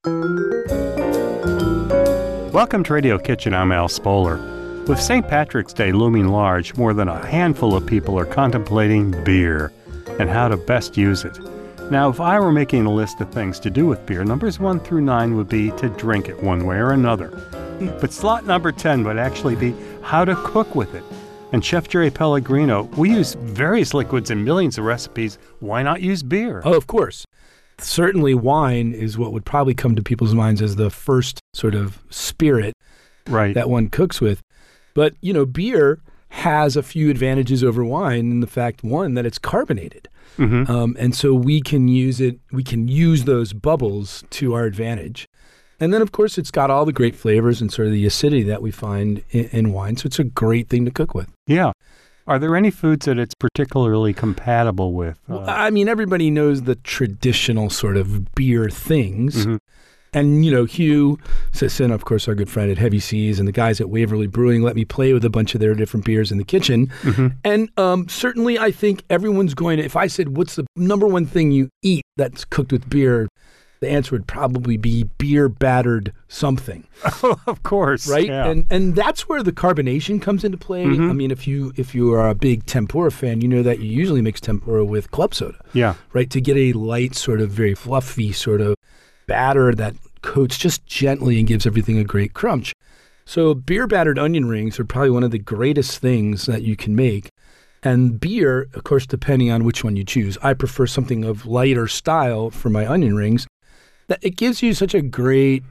Welcome to Radio Kitchen. I'm Al Spoler. With St. Patrick's Day looming large, more than a handful of people are contemplating beer and how to best use it. Now, if I were making a list of things to do with beer, numbers 1 through 9 would be to drink it one way or another. But slot number 10 would actually be how to cook with it. And Chef Jerry Pellegrino, we use various liquids in millions of recipes. Why not use beer? Oh, of course. Certainly wine is what would probably come to people's minds as the first sort of spirit that one cooks with. But, you know, beer has a few advantages over wine in the fact, one, that it's carbonated. Mm-hmm. And so we can use those bubbles to our advantage. And then, of course, it's got all the great flavors and sort of the acidity that we find in wine. So it's a great thing to cook with. Yeah. Are there any foods that it's particularly compatible with? Well, I mean, everybody knows the traditional sort of beer things. Mm-hmm. And, you know, Hugh Sisson, of course, our good friend at Heavy Seas, and the guys at Waverly Brewing let me play with a bunch of their different beers in the kitchen. Mm-hmm. And certainly I think everyone's going to, if I said, what's the number one thing you eat that's cooked with beer, the answer would probably be beer-battered something. Oh, of course. Right? Yeah. And that's where the carbonation comes into play. Mm-hmm. I mean, if you are a big tempura fan, you know that you usually mix tempura with club soda. Yeah. Right? To get a light, sort of very fluffy sort of batter that coats just gently and gives everything a great crunch. So beer-battered onion rings are probably one of the greatest things that you can make. And beer, of course, depending on which one you choose. I prefer something of lighter style for my onion rings. It gives you such a great,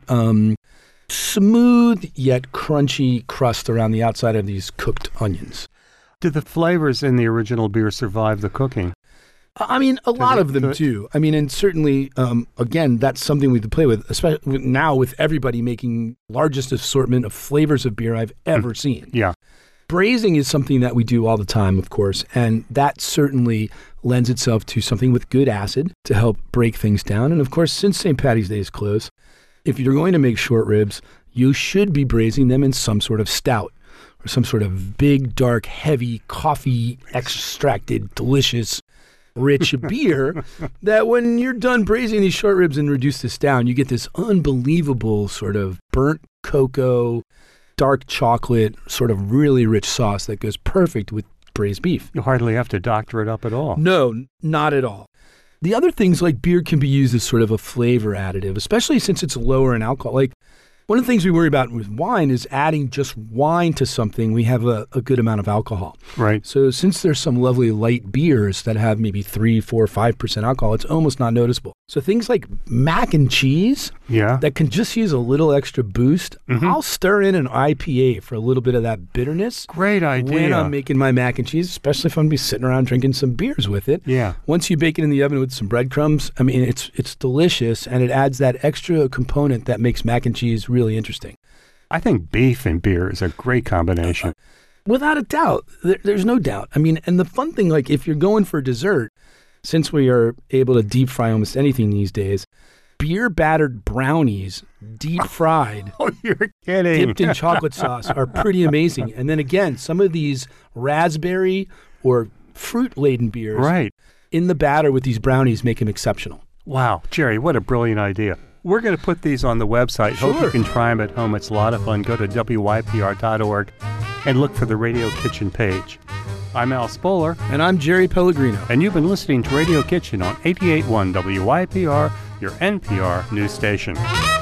smooth yet crunchy crust around the outside of these cooked onions. Do the flavors in the original beer survive the cooking? I mean, a lot of them do. I mean, and certainly, again, that's something we could play with, especially now with everybody making largest assortment of flavors of beer I've ever seen. Yeah. Braising is something that we do all the time, of course, and that certainly lends itself to something with good acid to help break things down. And of course, since St. Paddy's Day is close, if you're going to make short ribs, you should be braising them in some sort of stout or some sort of big, dark, heavy, coffee extracted, delicious, rich beer that when you're done braising these short ribs and reduce this down, you get this unbelievable sort of burnt cocoa, dark chocolate, sort of really rich sauce that goes perfect with braised beef. You hardly have to doctor it up at all. No, not at all. The other things like beer can be used as sort of a flavor additive, especially since it's lower in alcohol. Like one of the things we worry about with wine is adding just wine to something, we have a good amount of alcohol. Right. So since there's some lovely light beers that have maybe 3, 4, 5% alcohol, it's almost not noticeable. So things like mac and cheese that can just use a little extra boost. Mm-hmm. I'll stir in an IPA for a little bit of that bitterness. Great idea. When I'm making my mac and cheese, especially if I'm going to be sitting around drinking some beers with it. Yeah. Once you bake it in the oven with some breadcrumbs, I mean, it's delicious, and it adds that extra component that makes mac and cheese really interesting. I think beef and beer is a great combination. Without a doubt. There's no doubt. I mean, and the fun thing, like if you're going for dessert, since we are able to deep fry almost anything these days, beer-battered brownies, deep fried, oh, you're kidding, dipped in chocolate sauce are pretty amazing. And then again, some of these raspberry or fruit-laden beers in the batter with these brownies make them exceptional. Wow. Jerry, what a brilliant idea. We're going to put these on the website. Sure. Hope you can try them at home. It's a lot of fun. Go to WYPR.org and look for the Radio Kitchen page. I'm Al Spoler. And I'm Jerry Pellegrino. And you've been listening to Radio Kitchen on 88.1 WYPR, your NPR news station.